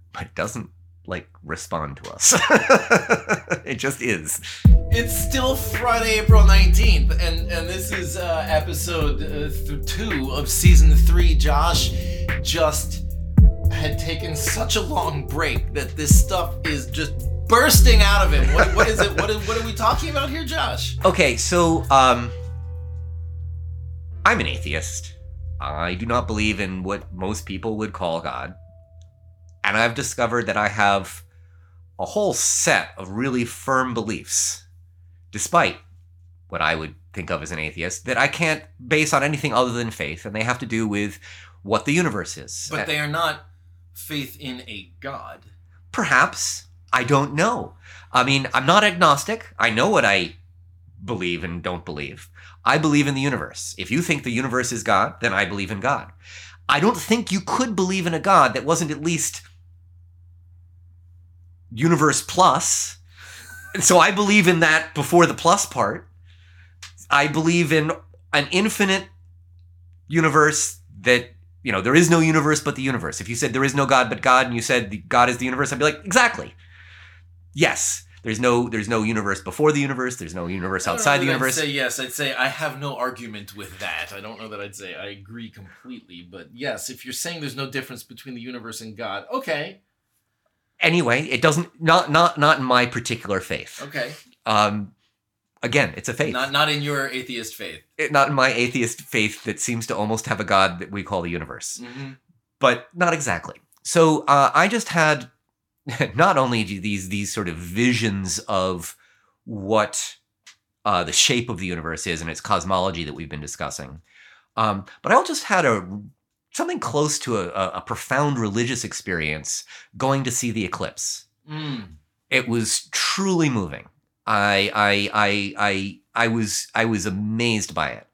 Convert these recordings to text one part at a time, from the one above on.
but it doesn't respond to us. It just is. It's still Friday, April 19th, and this is episode 2 of season 3. Josh just had taken such a long break that this stuff is just bursting out of him. What is it? What are we talking about here, Josh? Okay, so I'm an atheist. I do not believe in what most people would call God. And I've discovered that I have a whole set of really firm beliefs, despite what I would think of as an atheist, that I can't base on anything other than faith, and they have to do with what the universe is. But they are not faith in a God. Perhaps. I don't know. I mean, I'm not agnostic. I know what I believe and don't believe. I believe in the universe. If you think the universe is God, then I believe in God. I don't think you could believe in a God that wasn't at least universe plus. And so I believe in that before the plus part. I believe in an infinite universe that, there is no universe but the universe. If you said there is no God but God, and you said God is the universe, I'd be like, exactly. Yes. There's no universe before the universe. There's no universe outside the universe. I'd say yes. I'd say I have no argument with that. I don't know that I'd say I agree completely, but yes, if you're saying there's no difference between the universe and God, okay. Anyway, it doesn't not in my particular faith. Okay. Again, it's a faith. Not in your atheist faith. Not in my atheist faith that seems to almost have a God that we call the universe. Mm-hmm. But not exactly. So I just had not only these sort of visions of what the shape of the universe is and its cosmology that we've been discussing, but I also just had something close to a profound religious experience going to see the eclipse. It was truly moving. I was amazed by it.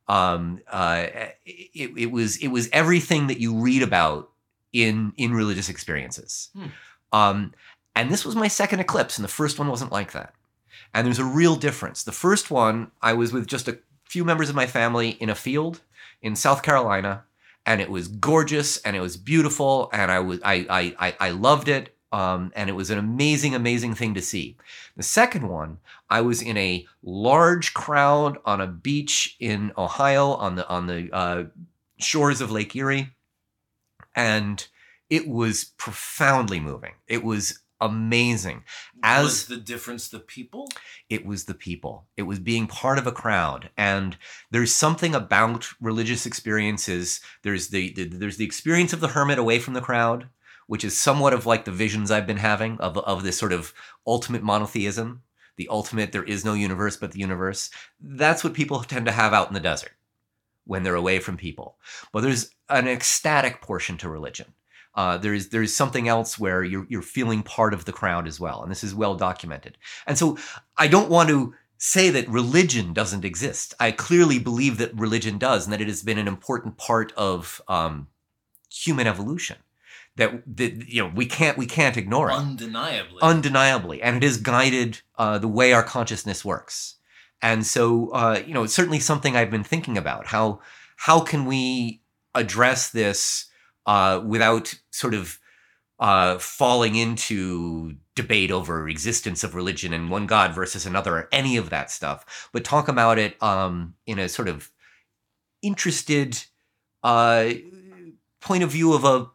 It was everything that you read about in religious experiences. And this was my second eclipse, and the first one wasn't like that. And there's a real difference. The first one, I was with just a few members of my family in a field in South Carolina, and it was gorgeous, and it was beautiful, and I loved it. And it was an amazing, amazing thing to see. The second one, I was in a large crowd on a beach in Ohio on the shores of Lake Erie, and it was profoundly moving. It was amazing. Was the difference the people? It was the people. It was being part of a crowd. And there's something about religious experiences. There's the experience of the hermit away from the crowd, which is somewhat of like the visions I've been having of this sort of ultimate monotheism, the ultimate there is no universe but the universe. That's what people tend to have out in the desert when they're away from people. But there's an ecstatic portion to religion. There's something else where you're feeling part of the crowd as well, and this is well documented. And so I don't want to say that religion doesn't exist. I clearly believe that religion does, and that it has been an important part of human evolution. That we can't ignore it. Undeniably, and it has guided the way our consciousness works. And so it's certainly something I've been thinking about. How can we address this without sort of falling into debate over existence of religion and one God versus another, or any of that stuff, but talk about it in a sort of interested point of view of a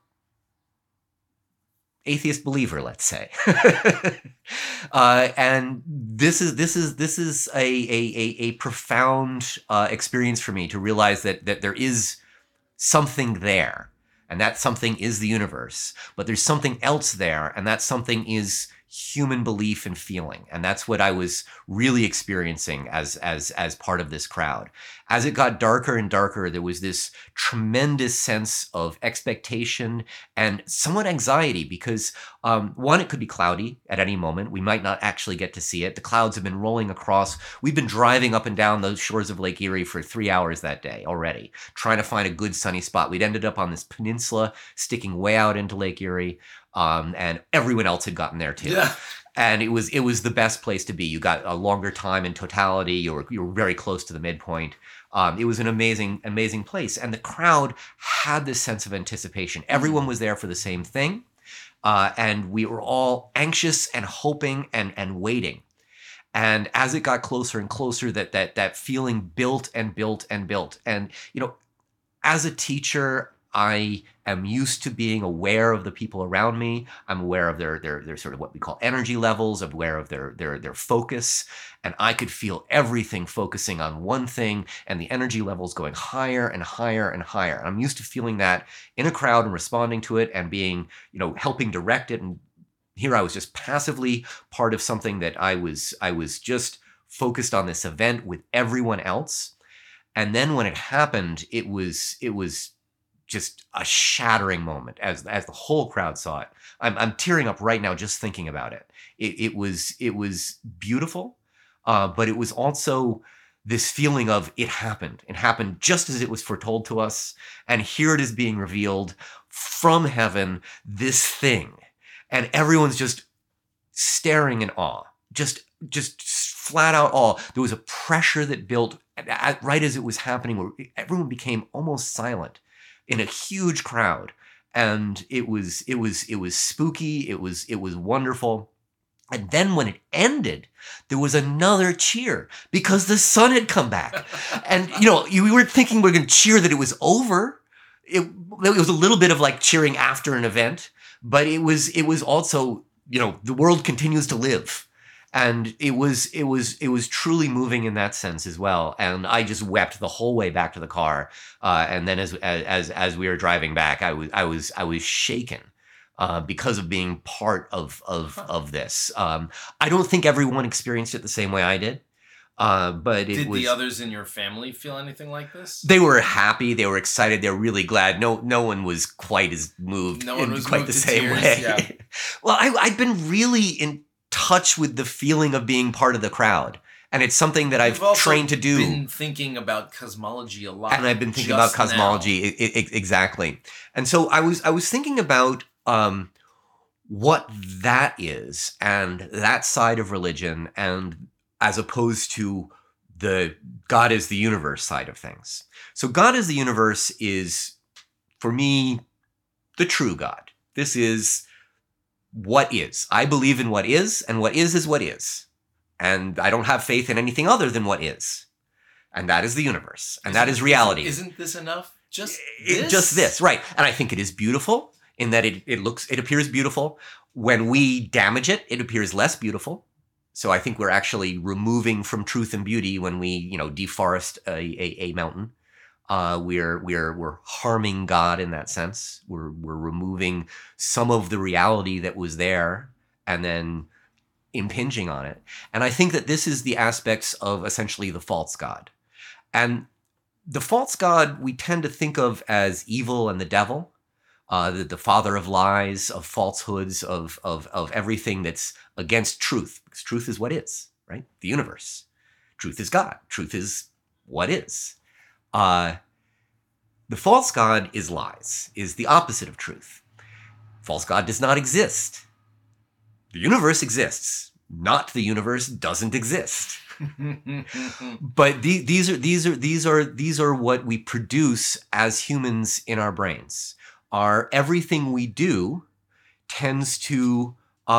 atheist believer, let's say. And this is a profound experience for me to realize that there is something there, and that something is the universe, but there's something else there, and that something is human belief and feeling. And that's what I was really experiencing as part of this crowd. As it got darker and darker, there was this tremendous sense of expectation and somewhat anxiety because, one, it could be cloudy at any moment. We might not actually get to see it. The clouds have been rolling across. We've been driving up and down those shores of Lake Erie for 3 hours that day already, trying to find a good sunny spot. We'd ended up on this peninsula sticking way out into Lake Erie, and everyone else had gotten there too. Yeah. And it was the best place to be. You got a longer time in totality. You were very close to the midpoint. It was an amazing place. And the crowd had this sense of anticipation. Everyone was there for the same thing. And we were all anxious and hoping and waiting. And as it got closer and closer, that feeling built and built and built. And, as a teacher, I am used to being aware of the people around me. I'm aware of their sort of what we call energy levels, aware of their focus. And I could feel everything focusing on one thing and the energy levels going higher and higher and higher. And I'm used to feeling that in a crowd and responding to it and being, helping direct it. And here I was just passively part of something that I was just focused on this event with everyone else. And then when it happened, it was just a shattering moment as the whole crowd saw it. I'm tearing up right now just thinking about it. It was beautiful, but it was also this feeling of it happened. It happened just as it was foretold to us, and here it is being revealed from heaven, this thing. And everyone's just staring in awe, just flat out awe. There was a pressure that built right as it was happening, where everyone became almost silent in a huge crowd, and it was spooky. It was wonderful. And then when it ended, there was another cheer because the sun had come back, and we weren't thinking we're going to cheer that it was over. It was a little bit of like cheering after an event. But it was also, the world continues to live. And it was truly moving in that sense as well. And I just wept the whole way back to the car. And then as we were driving back, I was shaken because of being part of this. I don't think everyone experienced it the same way I did. But did the others in your family feel anything like this? They were happy. They were excited. They were really glad. No one was quite as moved. No one was quite moved the to same tears, way. Yeah. Well, I've been really in touch with the feeling of being part of the crowd, and it's something that I've trained to do. You've been thinking about cosmology a lot, and I've been thinking about cosmology exactly. And so I was thinking about what that is, and that side of religion, and as opposed to the God is the universe side of things. So God is the universe is, for me, the true God. This is what is. I believe in what is, and what is what is. And I don't have faith in anything other than what is. And that is the universe. And that is reality. Isn't this enough? Just this, right. And I think it is beautiful in that it appears beautiful. When we damage it, it appears less beautiful. So I think we're actually removing from truth and beauty when we, deforest a mountain. We're harming God in that sense. We're removing some of the reality that was there and then impinging on it. And I think that this is the aspects of essentially the false God. And the false God we tend to think of as evil and the devil. The father of lies, of falsehoods, of everything that's against truth. Because truth is what is, right? The universe. Truth is God. Truth is what is. The false God is lies, is the opposite of truth. False God does not exist. The universe exists. Not the universe doesn't exist. But these are what we produce as humans in our brains. Everything we do tends to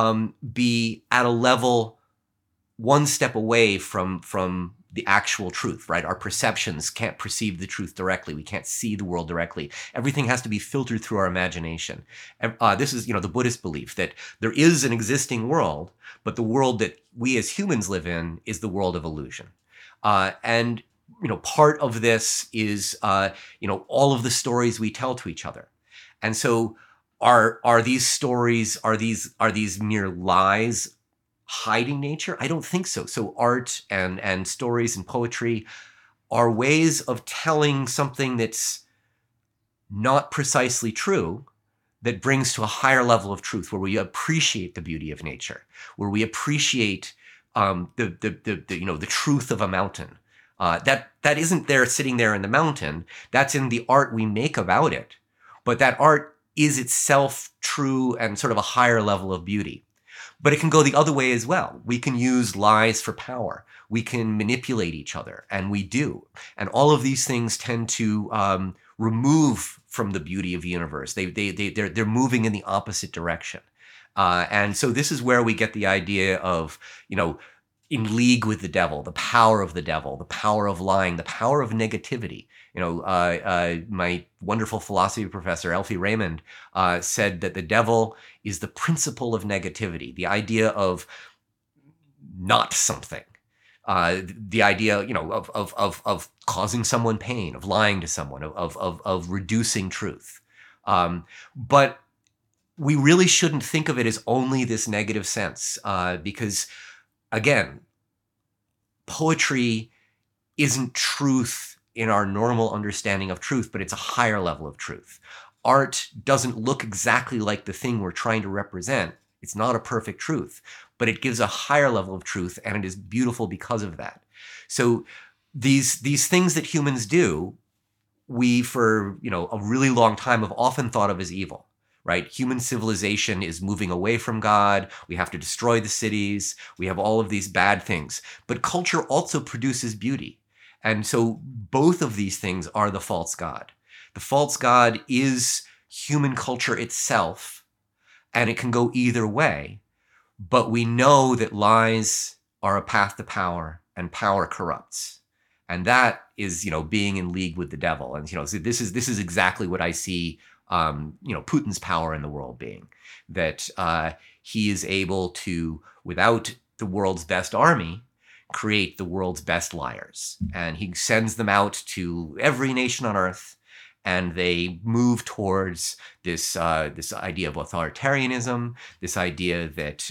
be at a level one step away from the actual truth, right? Our perceptions can't perceive the truth directly. We can't see the world directly. Everything has to be filtered through our imagination. This is, the Buddhist belief that there is an existing world, but the world that we as humans live in is the world of illusion. And part of this is, all of the stories we tell to each other. And so are these stories, are these mere lies hiding nature? I don't think so. So art and stories and poetry are ways of telling something that's not precisely true, that brings to a higher level of truth, where we appreciate the beauty of nature, where we appreciate the truth of a mountain. That isn't there sitting there in the mountain. That's in the art we make about it. But that art is itself true and sort of a higher level of beauty. But it can go the other way as well. We can use lies for power. We can manipulate each other, and we do. And all of these things tend to remove from the beauty of the universe. They're moving in the opposite direction. And so this is where we get the idea of, in league with the devil, the power of the devil, the power of lying, the power of negativity. My wonderful philosophy professor, Elfie Raymond, said that the devil is the principle of negativity, the idea of not something, the idea, of causing someone pain, of lying to someone, of reducing truth. But we really shouldn't think of it as only this negative sense, because, again, poetry isn't truth in our normal understanding of truth, but it's a higher level of truth. Art doesn't look exactly like the thing we're trying to represent. It's not a perfect truth, but it gives a higher level of truth, and it is beautiful because of that. So these things that humans do, we, for a really long time, have often thought of as evil. Right? Human civilization is moving away from God. We have to destroy the cities. We have all of these bad things. But culture also produces beauty. And so both of these things are the false god. The false god is human culture itself, and it can go either way. But we know that lies are a path to power, and power corrupts. And that is, being in league with the devil. And, so this is exactly what I see Putin's power in the world being, that he is able to, without the world's best army, create the world's best liars. And he sends them out to every nation on earth, and they move towards this idea of authoritarianism, this idea that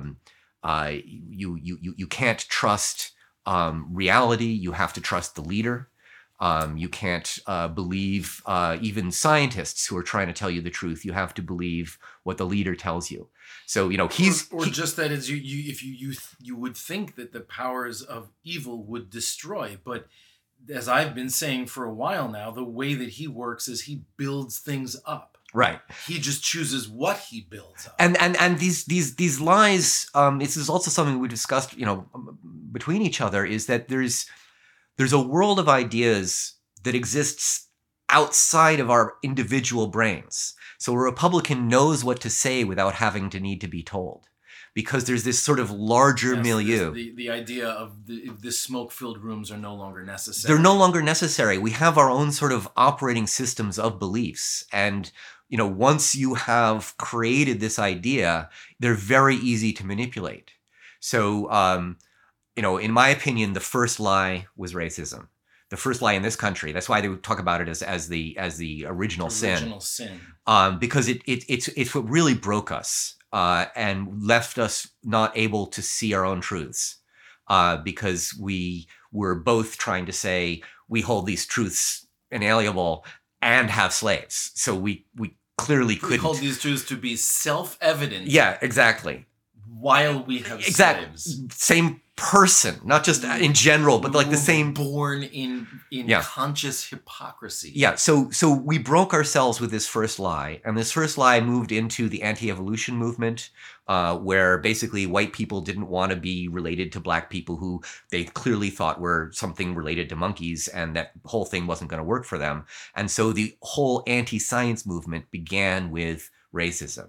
you can't trust reality, you have to trust the leader. You can't believe even scientists who are trying to tell you the truth. You have to believe what the leader tells you. So just that is you would think that the powers of evil would destroy, but as I've been saying for a while now, the way that he works is he builds things up. Right. He just chooses what he builds up. And these lies. This is also something we discussed, between each other, is that there's a world of ideas that exists outside of our individual brains. So a Republican knows what to say without having to need to be told, because there's this sort of larger milieu. The idea of the smoke-filled rooms are no longer necessary. They're no longer necessary. We have our own sort of operating systems of beliefs. And, once you have created this idea, they're very easy to manipulate. So, in my opinion, the first lie was racism. The first lie in this country. That's why they would talk about it as the original sin. Because it's what really broke us and left us not able to see our own truths. Because we were both trying to say we hold these truths inalienable and have slaves. So we clearly couldn't. We hold these truths to be self-evident. Yeah, exactly. While we have slaves. Same person, not just in general, but like the same. Born in conscious hypocrisy. Yeah, so we broke ourselves with this first lie, and this first lie moved into the anti-evolution movement, where basically white people didn't want to be related to black people who they clearly thought were something related to monkeys, and that whole thing wasn't going to work for them. And so the whole anti-science movement began with racism.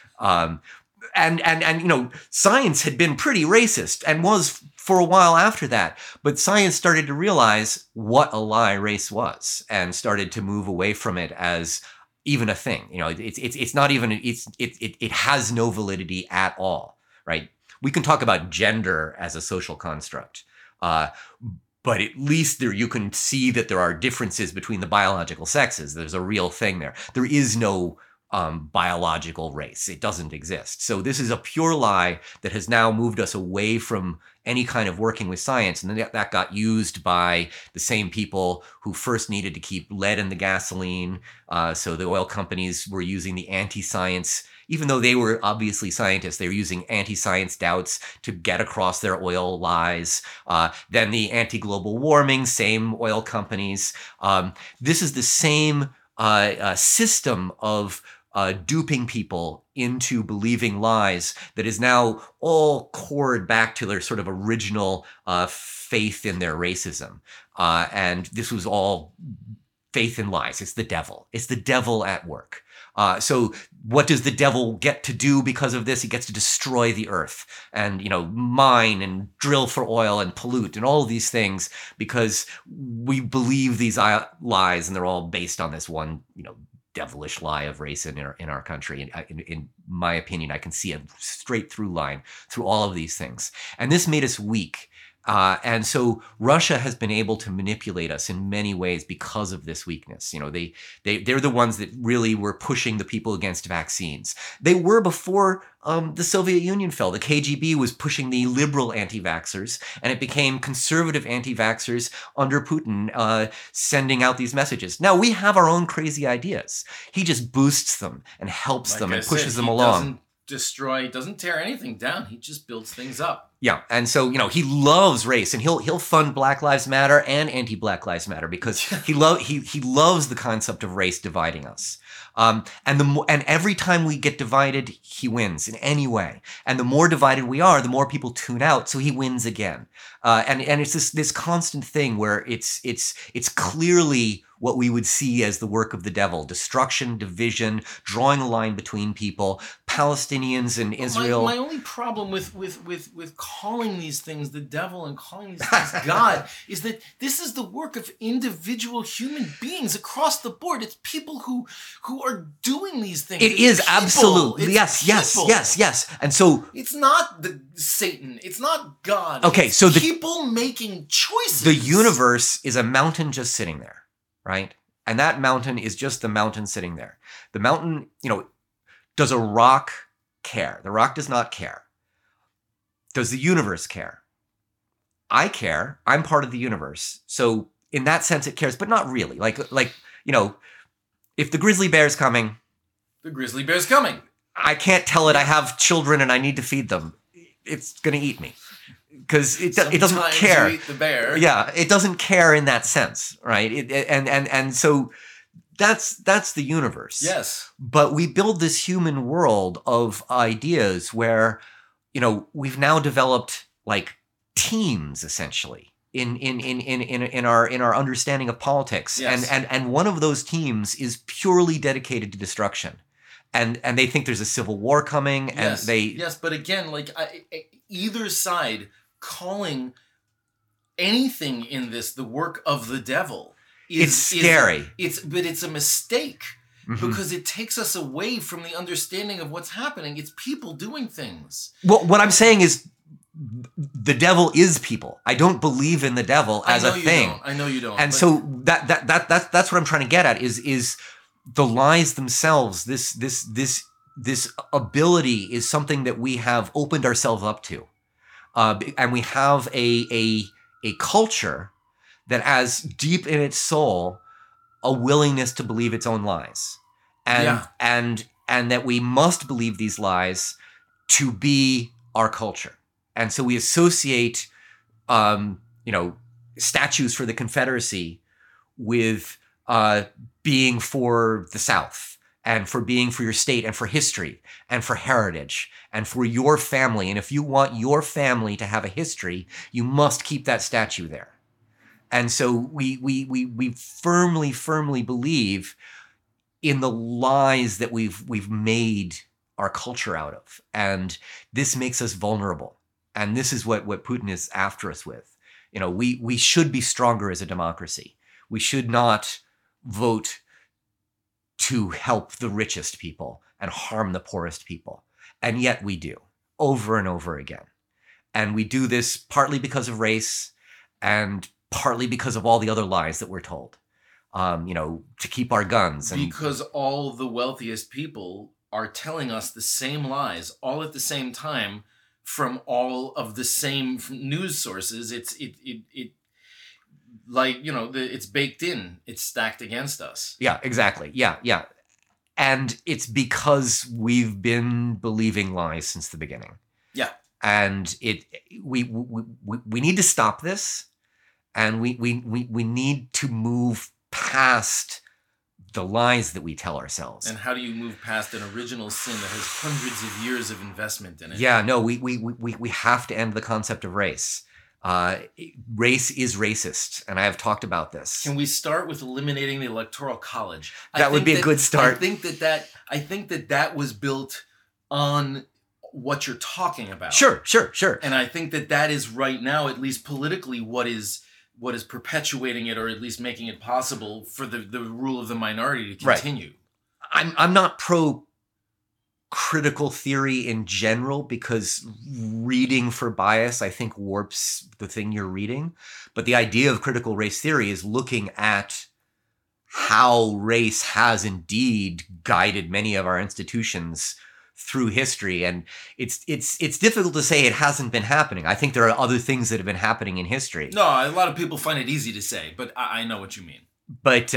And science had been pretty racist and was for a while after that. But science started to realize what a lie race was and started to move away from it as even a thing. It's not even, it has no validity at all, right? We can talk about gender as a social construct, but at least there you can see that there are differences between the biological sexes. There's a real thing there. There is no biological race. It doesn't exist. So this is a pure lie that has now moved us away from any kind of working with science. And then that got used by the same people who first needed to keep lead in the gasoline. So the oil companies were using the anti-science, even though they were obviously scientists, they were using anti-science doubts to get across their oil lies. Then the anti-global warming, same oil companies. This is the same system of duping people into believing lies that is now all cored back to their sort of original faith in their racism. And this was all faith in lies. It's the devil. It's the devil at work. So what does the devil get to do because of this? He gets to destroy the earth and, mine and drill for oil and pollute and all of these things because we believe these lies, and they're all based on this one, devilish lie of race in our country. And in my opinion, I can see a straight through line through all of these things. And this made us weak. And so Russia has been able to manipulate us in many ways because of this weakness. They're the ones that really were pushing the people against vaccines. They were before the Soviet Union fell. The KGB was pushing the liberal anti-vaxxers, and it became conservative anti-vaxxers under Putin, sending out these messages. Now, we have our own crazy ideas. He just boosts them and helps them and pushes them along. Doesn't tear anything down. He just builds things up. Yeah, and so he loves race, and he'll fund Black Lives Matter and anti-Black Lives Matter because he loves the concept of race dividing us. And every time we get divided, he wins in any way. And the more divided we are, the more people tune out, so he wins again. And it's this constant thing where it's clearly what we would see as the work of the devil: destruction, division, drawing a line between people, Palestinians and Israel. My only problem with calling these things the devil and calling these things God is that this is the work of individual human beings across the board. It's people who are doing these things. It is absolutely yes. And so it's not Satan. It's not God. Okay, it's so people making choices. The universe is a mountain just sitting there, right? And that mountain is just the mountain sitting there. The mountain, does a rock care? The rock does not care. Does the universe care? I care. I'm part of the universe. So in that sense, it cares, but not really. Like if the grizzly bear's coming. The grizzly bear's coming. I can't tell it I have children and I need to feed them. It's going to eat me. Because it doesn't care. You eat the bear. Yeah, it doesn't care in that sense, right? And so that's the universe. Yes. But we build this human world of ideas where, we've now developed like teams essentially in our understanding of politics. Yes. And one of those teams is purely dedicated to destruction. And they think there's a civil war coming, and Yes, but again, either side calling anything in this the work of the devil it's scary. But it's a mistake because it takes us away from the understanding of what's happening. It's people doing things. Well, what I'm saying is the devil is people. I don't believe in the devil as a thing. I know you don't. And so that's what I'm trying to get at is the lies themselves. This ability is something that we have opened ourselves up to. And we have a culture that has deep in its soul a willingness to believe its own lies, and that we must believe these lies to be our culture. And so we associate, statues for the Confederacy with being for the South, and for being for your state, and for history, and for heritage, and for your family. And if you want your family to have a history, you must keep that statue there. And so we firmly believe in the lies that we've made our culture out of. And this makes us vulnerable. And this is what Putin is after us with. We should be stronger as a democracy. We should not vote to help the richest people and harm the poorest people. And yet we do, over and over again. And we do this partly because of race and partly because of all the other lies that we're told, to keep our guns. Because all the wealthiest people are telling us the same lies all at the same time from all of the same news sources. It's baked in. It's stacked against us. Yeah, exactly. Yeah. And it's because we've been believing lies since the beginning. Yeah. And we need to stop this, and we need to move past the lies that we tell ourselves. And how do you move past an original sin that has hundreds of years of investment in it? Yeah, no, we have to end the concept of race. Race is racist, and I have talked about this. Can we start with eliminating the Electoral College? That would be a good start. I think that was built on what you're talking about. Sure. And I think that is right now, at least politically, what is perpetuating it, or at least making it possible for the rule of the minority to continue. Right. I'm not pro critical theory in general, because reading for bias, I think, warps the thing you're reading. But the idea of critical race theory is looking at how race has indeed guided many of our institutions through history. And it's difficult to say it hasn't been happening. I think there are other things that have been happening in history. No, a lot of people find it easy to say, but I know what you mean. But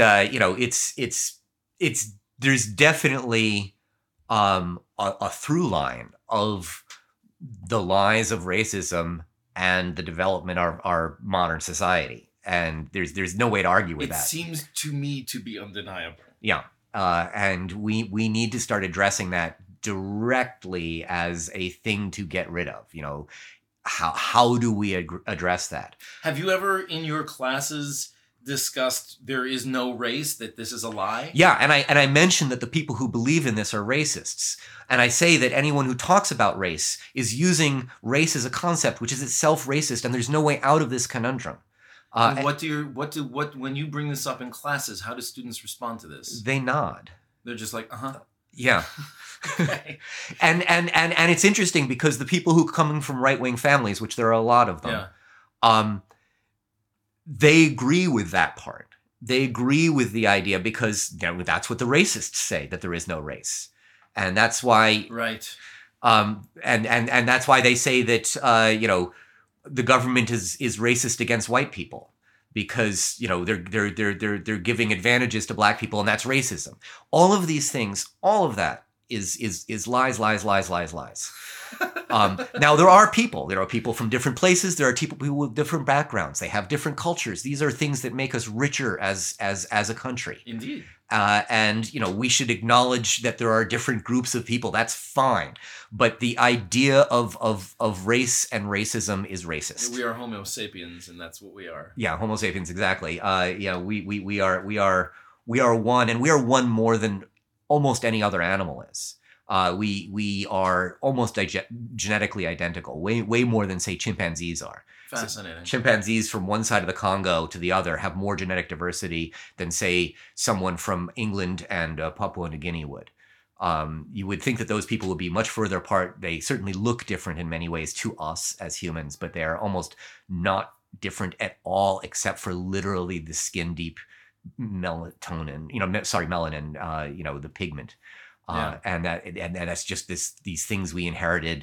there's definitely a through line of the lies of racism and the development of our modern society, and there's no way to argue with that. It seems to me to be undeniable. Yeah, and we need to start addressing that directly as a thing to get rid of. How do we address that? Have you ever in your classes discussed there is no race, that this is a lie? Yeah, and I mentioned that the people who believe in this are racists. And I say that anyone who talks about race is using race as a concept, which is itself racist, and there's no way out of this conundrum. When you bring this up in classes, how do students respond to this? They nod. They're just like, uh-huh. Yeah. Okay. and it's interesting because the people who come from right-wing families, which there are a lot of them, they agree with that part. They agree with the idea because that's what the racists say, that there is no race. And that's why, right. And that's why they say that the government is racist against white people, because they're giving advantages to black people, and that's racism. All of these things, all of that is lies. Now there are people from different places. There are people with different backgrounds. They have different cultures. These are things that make us richer as a country. Indeed. And we should acknowledge that there are different groups of people. That's fine. But the idea of race and racism is racist. We are Homo sapiens, and that's what we are. Yeah, Homo sapiens, exactly. We are one, and we are one more than almost any other animal is. We are almost genetically identical, way more than, say, chimpanzees are. Fascinating. So chimpanzees from one side of the Congo to the other have more genetic diversity than, say, someone from England and Papua New Guinea would. You would think that those people would be much further apart. They certainly look different in many ways to us as humans, but they are almost not different at all, except for literally the skin deep melanin, the pigment. And that's just these things we inherited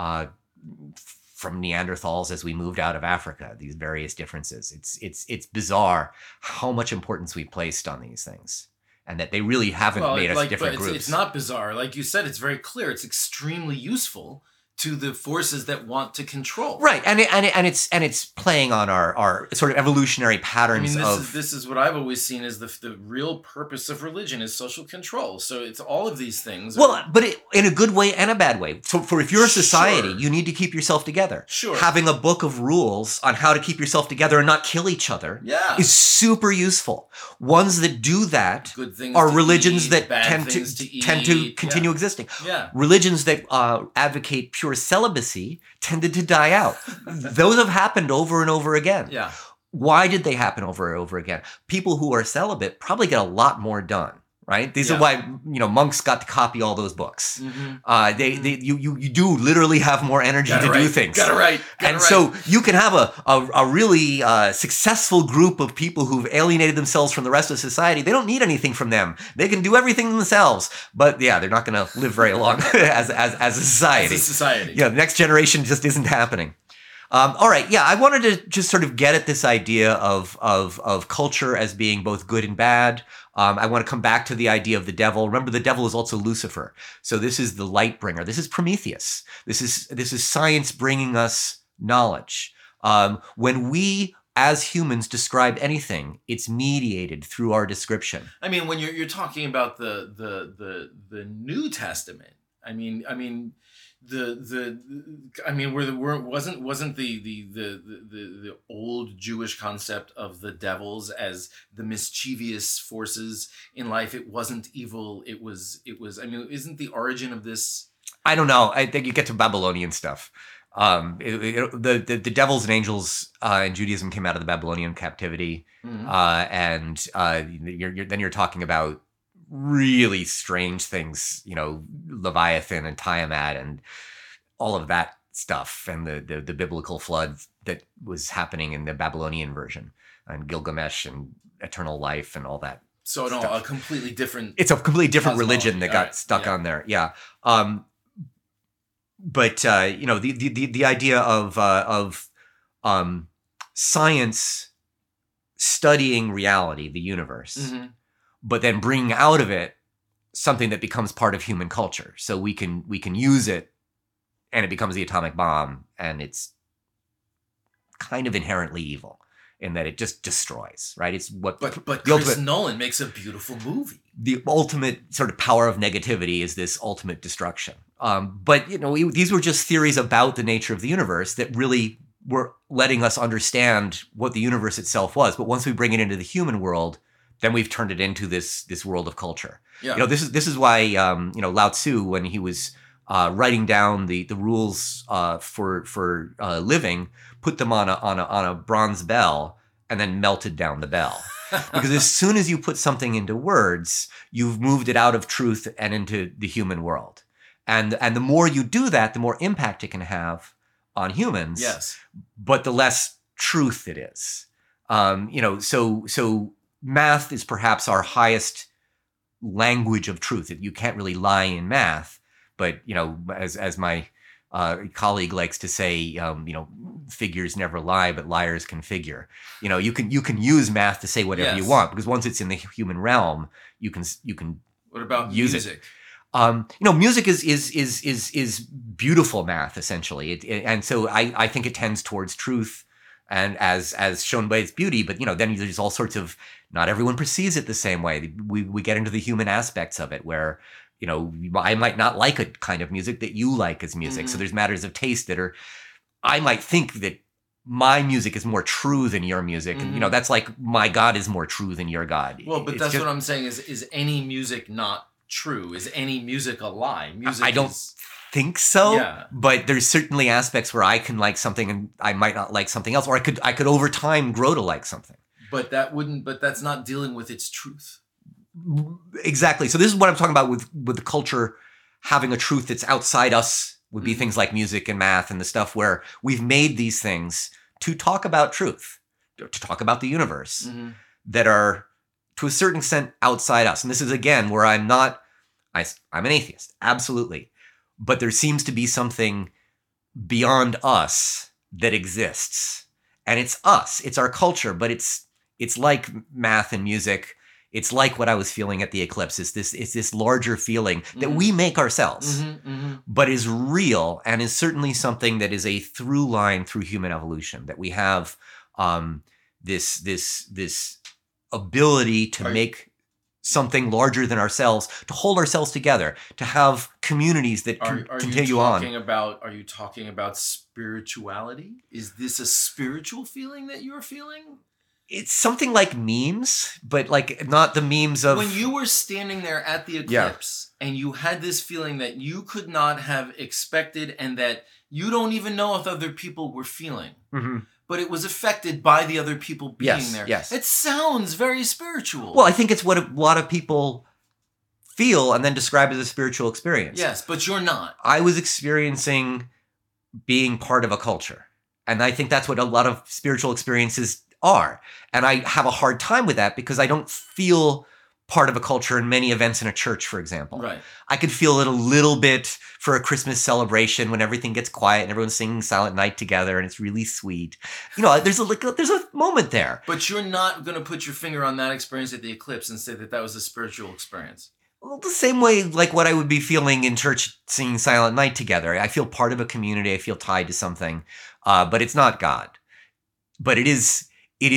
from Neanderthals as we moved out of Africa. These various differences. It's bizarre how much importance we placed on these things, and that they really haven't made us different groups. It's not bizarre, like you said. It's very clear. It's extremely useful to the forces that want to control. Right, and it's playing on our sort of evolutionary patterns. This is what I've always seen as the real purpose of religion is social control. So it's all of these things. But in a good way and a bad way. So if you're a society, you need to keep yourself together. Sure. Having a book of rules on how to keep yourself together and not kill each other is super useful. Ones that do that are religions that tend to continue existing. Yeah. Religions that advocate pure celibacy tended to die out. Those have happened over and over again. Yeah. Why did they happen over and over again? People who are celibate probably get a lot more done, right? These are why monks got to copy all those books. Mm-hmm. You do literally have more energy to do things. Got it right. So you can have a really successful group of people who've alienated themselves from the rest of society. They don't need anything from them. They can do everything themselves. But they're not going to live very long as a society. The next generation just isn't happening. All right. Yeah, I wanted to just sort of get at this idea of culture as being both good and bad. I want to come back to the idea of the devil. Remember, the devil is also Lucifer. So this is the light bringer. This is Prometheus. This is science bringing us knowledge. When we, as humans, describe anything, it's mediated through our description. I mean, when you're talking about the New Testament, Wasn't the old Jewish concept of the devils as the mischievous forces in life? It wasn't evil. It was. I mean, isn't the origin of this? I don't know. I think you get to Babylonian stuff. The devils and angels in Judaism came out of the Babylonian captivity, and you're talking about really strange things, Leviathan and Tiamat and all of that stuff, and the biblical flood that was happening in the Babylonian version, and Gilgamesh and eternal life and all that. So no, a completely different. It's a completely different religion that got stuck on there. Yeah. But the idea of science studying reality, the universe, but then bringing out of it something that becomes part of human culture, so we can use it, and it becomes the atomic bomb, and it's kind of inherently evil in that it just destroys, right? It's what. But Chris Nolan makes a beautiful movie. The ultimate sort of power of negativity is this ultimate destruction. But these were just theories about the nature of the universe that really were letting us understand what the universe itself was. But once we bring it into the human world, then we've turned it into this world of culture. Yeah. This is why Lao Tzu, when he was writing down the rules for living, put them on a bronze bell and then melted down the bell. Because as soon as you put something into words, you've moved it out of truth and into the human world. And the more you do that, the more impact it can have on humans. Yes. But the less truth it is. So math is perhaps our highest language of truth. You can't really lie in math, but as my colleague likes to say, figures never lie, but liars can figure. You can use math to say whatever you want, because once it's in the human realm, you can. What about use music? Music is beautiful math, essentially, and so I think it tends towards truth, and as shown by its beauty. But then there's all sorts of, not everyone perceives it the same way. We get into the human aspects of it, where I might not like a kind of music that you like as music. So there's matters of taste that are, I might think that my music is more true than your music, and that's like my God is more true than your God. Well, but that's what I'm saying is any music not true? Is any music a lie? I don't think so. But there's certainly aspects where I can like something and I might not like something else, or I could over time grow to like something. But that's not dealing with its truth. Exactly. So this is what I'm talking about with the culture having a truth that's outside us, would be things like music and math and the stuff where we've made these things to talk about truth, to talk about the universe, that are to a certain extent outside us. And this is, again, where I'm an atheist, absolutely. But there seems to be something beyond us that exists. And it's us, it's our culture, but it's like math and music. It's like what I was feeling at the eclipse. It's this larger feeling that we make ourselves, but is real, and is certainly something that is a through line through human evolution, that we have this ability to make something larger than ourselves, to hold ourselves together, to have communities that continue on. Are you talking about spirituality? Is this a spiritual feeling that you're feeling? It's something like memes, but like not the memes of... When you were standing there at the eclipse and you had this feeling that you could not have expected and that you don't even know if other people were feeling, but it was affected by the other people being there. Yes. It sounds very spiritual. Well, I think it's what a lot of people feel and then describe as a spiritual experience. Yes, but you're not. I was experiencing being part of a culture. And I think that's what a lot of spiritual experiences are. And I have a hard time with that because I don't feel part of a culture in many events in a church, for example. Right. I could feel it a little bit for a Christmas celebration when everything gets quiet and everyone's singing Silent Night together and it's really sweet. There's a moment there. But you're not going to put your finger on that experience at the eclipse and say that was a spiritual experience. Well, the same way like what I would be feeling in church singing Silent Night together. I feel part of a community. I feel tied to something. But it's not God. But it is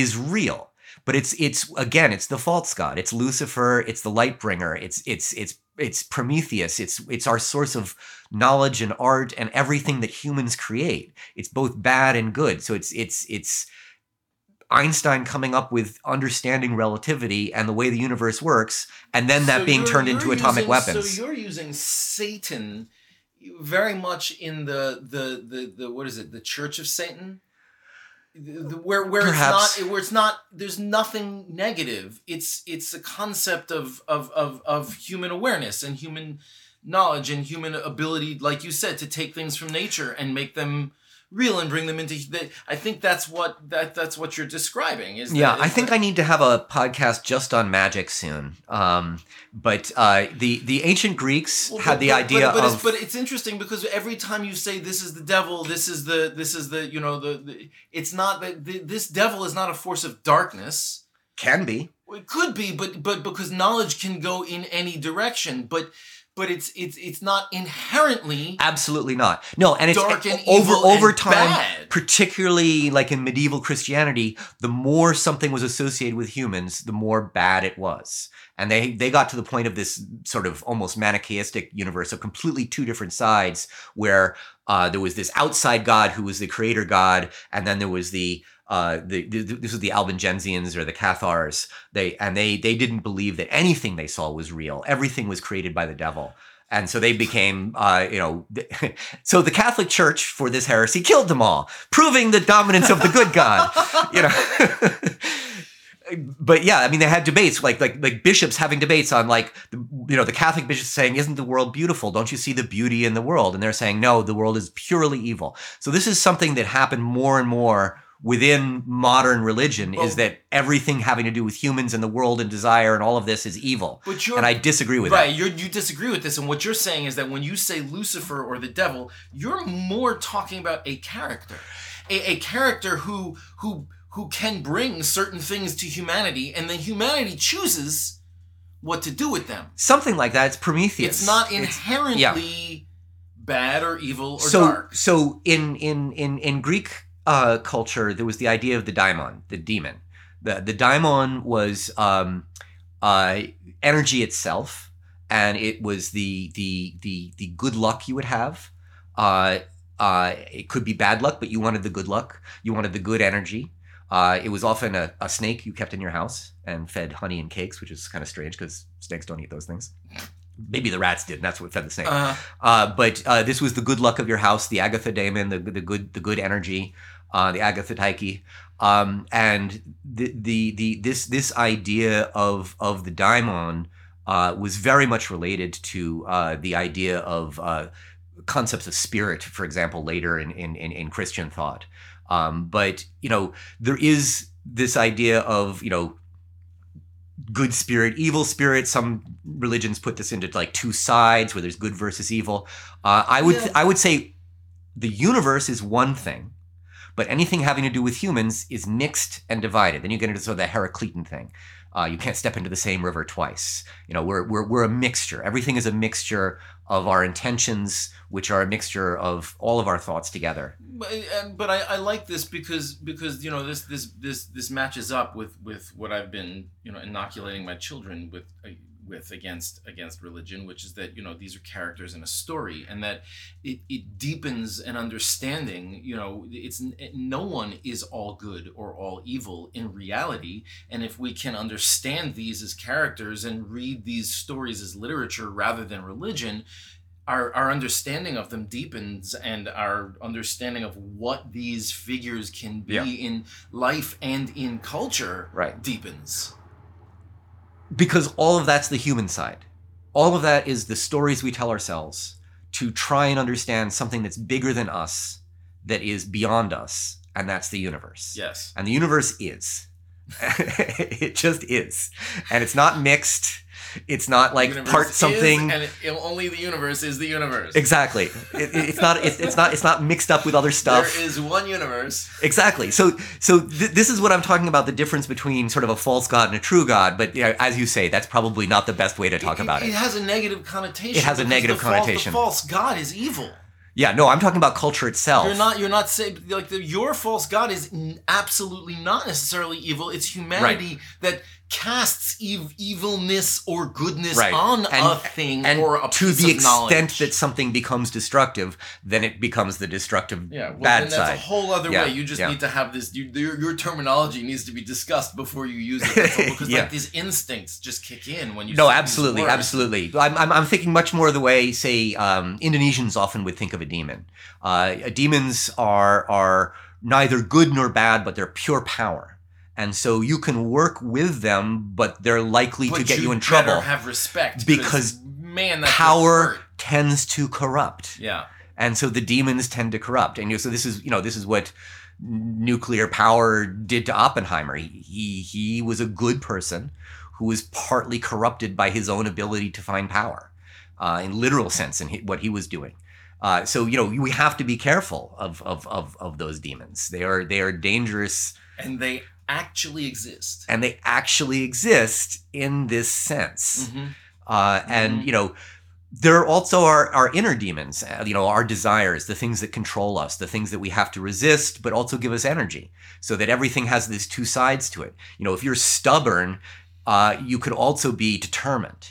real. But it's again, it's the false God. It's Lucifer. It's the light bringer. It's it's Prometheus. It's our source of knowledge and art and everything that humans create. It's both bad and good. So it's Einstein coming up with understanding relativity and the way the universe works, and then that being turned into atomic weapons. So you're using Satan very much in the what is it? The Church of Satan? Where it's not there's nothing negative. It's a concept of human awareness and human knowledge and human ability, like you said, to take things from nature and make them real and bring them into I think that's what you're describing. I think I need to have a podcast just on magic soon. But the ancient Greeks had the idea of. But it's interesting because every time you say this is the devil, this is the it's not that this devil is not a force of darkness. Can be. It could be, but because knowledge can go in any direction, but it's not inherently absolutely not. No, and it's dark and over time, bad. Particularly like in medieval Christianity, the more something was associated with humans, the more bad it was. And they got to the point of this sort of almost manichaeistic universe of completely two different sides, where there was this outside God who was the creator God, and then there was this was the Albigensians or the Cathars. They didn't believe that anything they saw was real. Everything was created by the devil. And so they became, so the Catholic Church for this heresy killed them all, proving the dominance of the good God, But yeah, I mean, they had debates like bishops having debates on the Catholic bishops saying, "Isn't the world beautiful? Don't you see the beauty in the world?" And they're saying, "No, the world is purely evil." So this is something that happened more and more within modern religion, is that everything having to do with humans and the world and desire and all of this is evil. And I disagree with that. Right, you disagree with this, and what you're saying is that when you say Lucifer or the devil, you're more talking about a character. A character who can bring certain things to humanity, and then humanity chooses what to do with them. Something like that. It's Prometheus. It's not inherently bad or evil or dark. So in Greek culture, there was the idea of the daimon, the demon. The daimon was energy itself, and it was the good luck you would have. It could be bad luck, but you wanted the good luck. You wanted the good energy. It was often a snake you kept in your house and fed honey and cakes, which is kind of strange because snakes don't eat those things. Maybe the rats did, and that's what fed the snake. But this was the good luck of your house, the Agatha daemon, the good energy, the Agatha-tyche. And this idea of the daimon was very much related to the idea of concepts of spirit, for example, later in Christian thought. But there is this idea of good spirit, evil spirit. Some religions put this into like two sides where there's good versus evil. I would say the universe is one thing, but anything having to do with humans is mixed and divided. Then you get into sort of the Heraclitan thing. You can't step into the same river twice. We're a mixture. Everything is a mixture of our intentions, which are a mixture of all of our thoughts together. But I like this because this matches up with what I've been inoculating my children with against religion, which is that these are characters in a story, and that it deepens an understanding. No one is all good or all evil in reality, and if we can understand these as characters and read these stories as literature rather than religion, our understanding of them deepens, and our understanding of what these figures can be in life and in culture deepens. Because all of that's the human side. All of that is the stories we tell ourselves to try and understand something that's bigger than us, that is beyond us, and that's the universe. Yes. And the universe is. It just is. And it's not mixed. It's not like part something. Only the universe is the universe. Exactly. It's not mixed up with other stuff. There is one universe. Exactly. So this is what I'm talking about, the difference between sort of a false god and a true god. But as you say, that's probably not the best way to talk about it. It has a negative connotation. It has a negative connotation. The false god is evil. Yeah, no, I'm talking about culture itself. You're not saying your false god is absolutely not necessarily evil. It's humanity that casts evilness or goodness Right. on And- a thing and or a to piece the of knowledge. extent that something becomes destructive, then it bemes the destructive Yeah, well, bad then that's side. a whole other Yeah, way. You just yeah. need to have this. Your terminology needs to be discussed before you use it. That's all, because Yeah. like these instincts just kick in when you. No, say these absolutely, words. absolutely. I'm thinking much more the way, say, Indonesians often would think of a demon. Demons are neither good nor bad, but they're pure power. And so you can work with them, but they're likely to get you in trouble. Better have respect Because man, that Power could hurt. tends to corrupt. Yeah. And so the demons tend to corrupt. And so this is what nuclear power did to Oppenheimer. He was a good person who was partly corrupted by his own ability to find power, in literal sense, in what he was doing. So we have to be careful of those demons. They are dangerous, And they actually exist. and they actually exist in this sense. Mm-hmm. And there also are our inner demons, our desires, the things that control us, the things that we have to resist, but also give us energy, so that everything has these two sides to it. If you're stubborn, you could also be determined.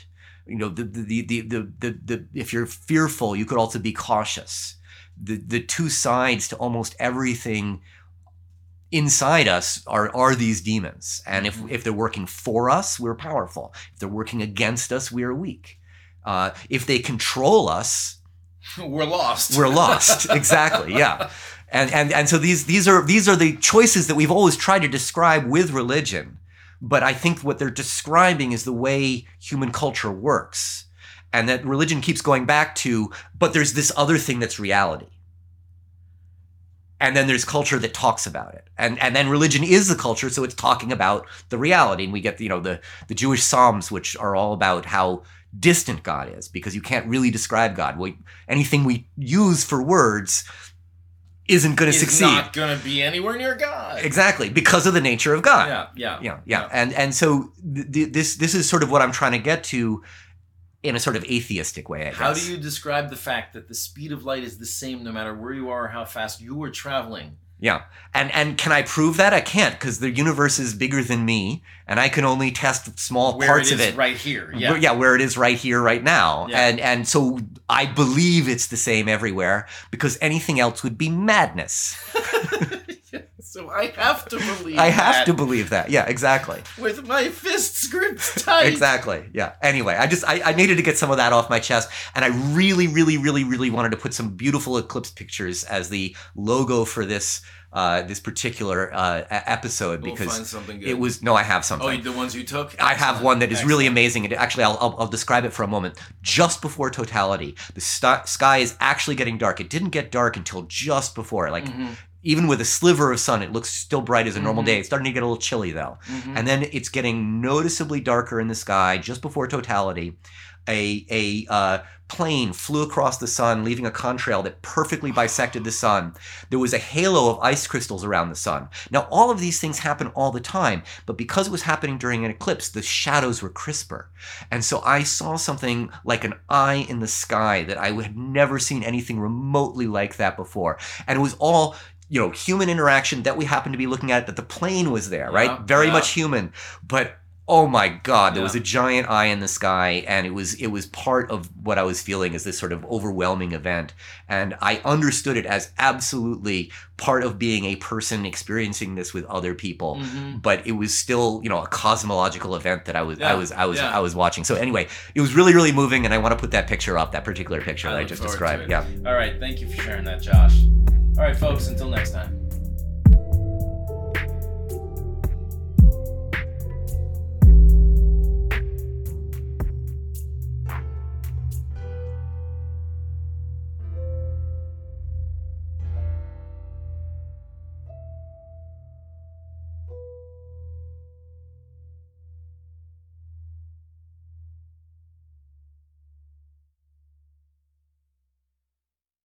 If you're fearful, you could also be cautious. The two sides to almost everything inside us are these demons. And if they're working for us, we're powerful. If they're working against us, we are weak. If they control us, We're lost. we're lost. Exactly. Yeah. And so these are the choices that we've always tried to describe with religion. But I think what they're describing is the way human culture works. And that religion keeps going back to, but there's this other thing that's reality. And then there's culture that talks about it. And then religion is the culture, so it's talking about the reality. And we get, the Jewish Psalms, which are all about how distant God is, because you can't really describe God. Anything we use for words isn't going to It's succeed. not going to be anywhere near God. Exactly, because of the nature of God. Yeah. And so this is sort of what I'm trying to get to in a sort of atheistic way, I guess. How do you describe the fact that the speed of light is the same no matter where you are or how fast you are traveling? Yeah. And can I prove that? I can't, because the universe is bigger than me, and I can only test small parts of it. Right here. Yeah. Where it is right here, right now. Yeah. And so I believe it's the same everywhere, because anything else would be madness. So I have to believe I have that to believe that. Yeah, exactly. with my fists gripped tight. Exactly. Yeah. Anyway, I needed to get some of that off my chest, and I really, really, really, really wanted to put some beautiful eclipse pictures as the logo for this this particular episode, We'll because find something good. it was I have something. Oh, the ones you took? I have one that is really Excellent. amazing. And actually, I'll describe it for a moment. Just before totality, the sky is actually getting dark. It didn't get dark until just before. Even with a sliver of sun, it looks still bright as a normal day. It's starting to get a little chilly, though. And then it's getting noticeably darker in the sky just before totality. A plane flew across the sun, leaving a contrail that perfectly bisected the sun. There was a halo of ice crystals around the sun. Now, all of these things happen all the time, but because it was happening during an eclipse, the shadows were crisper. And so I saw something like an eye in the sky that I had never seen anything remotely like that before. And it was all human interaction that we happened to be looking at, that the plane was there, right? Very much human. But oh my God, there was a giant eye in the sky, and it was part of what I was feeling as this sort of overwhelming event. And I understood it as absolutely part of being a person experiencing this with other people. But it was still, a cosmological event that I was watching. So anyway, it was really, really moving, and I want to put that picture up, that particular picture that I just described. Yeah. All right, thank you for sharing that, Josh. All right, folks, until next time.